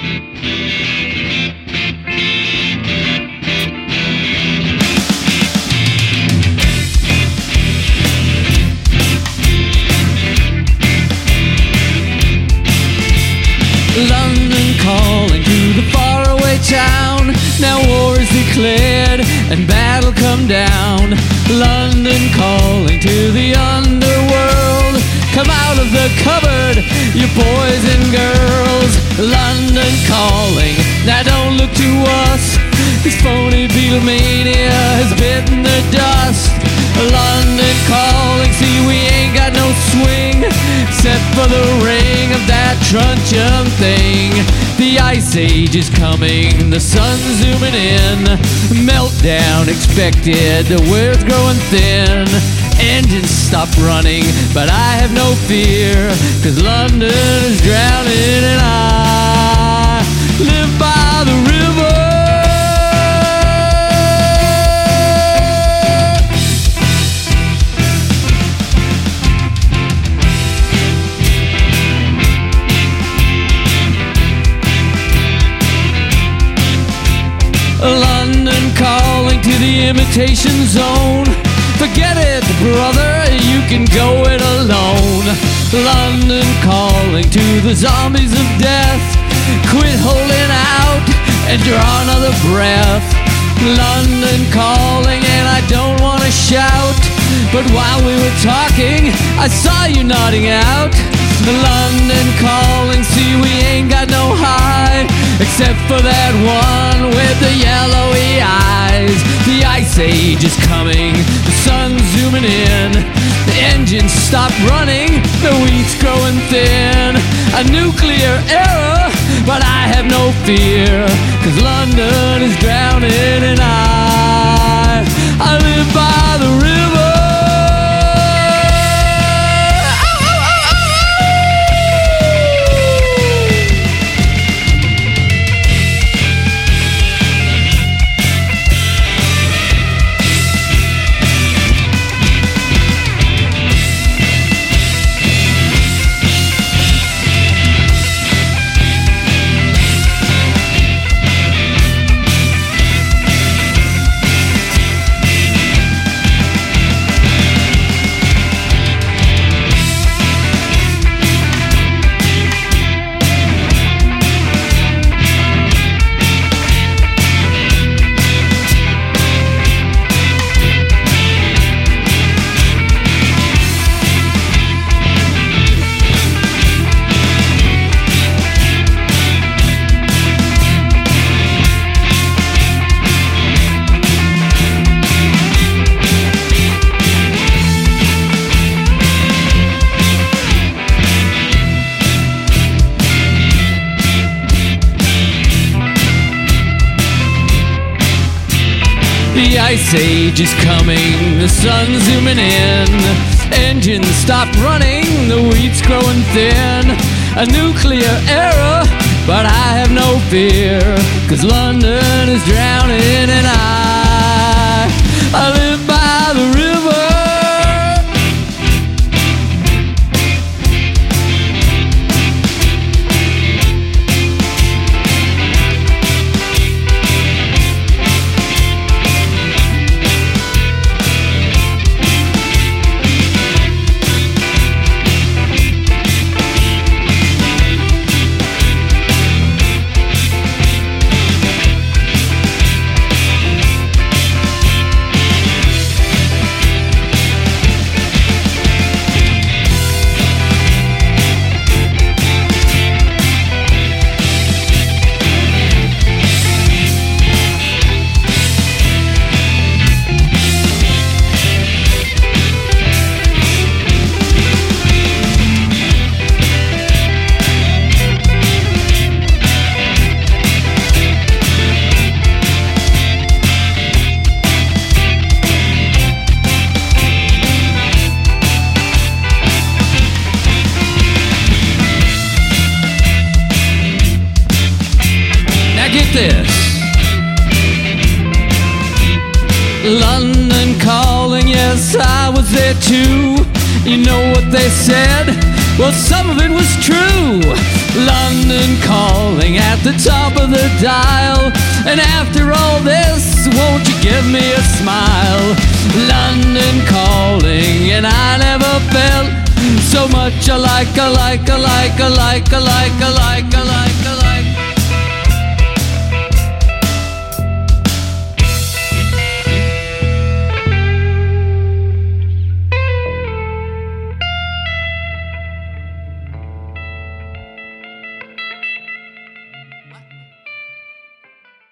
London calling to the faraway town. Now war is declared and battle come down. London calling to the underworld. Come out of the cupboard, you boys and girls. London calling, now don't look to us. This phony Beatlemania has bitten the dust. London calling, see we ain't got no swing except for the ring of that truncheon thing. The ice age is coming, the sun's zooming in. Meltdown expected, the weather's growing thin. Engines stop running, but I have no fear, 'cause London is drowning and I live by the river. London calling to the imitation zone. Forget it, brother, you can go it alone. London calling to the zombies of death. Quit holding out and draw another breath. London calling, and I don't want to shout, but while we were talking, I saw you nodding out. London calling, see we ain't got no high, except for that one with the yellowy eyes. The ice age is coming, the sun's zooming in. The engines stop running, the wheat's growing thin. A nuclear error, but I have no fear, 'cause London is drowning and I live by the river. The ice age is coming, the sun's zooming in. Engines stop running, the wheat's growing thin. A nuclear error, but I have no fear, 'cause London is drowning and I live by the river. This London calling, yes, I was there too. You know what they said? Well, some of it was true. London calling at the top of the dial. And after all this, won't you give me a smile? London calling, and I never felt so much alike.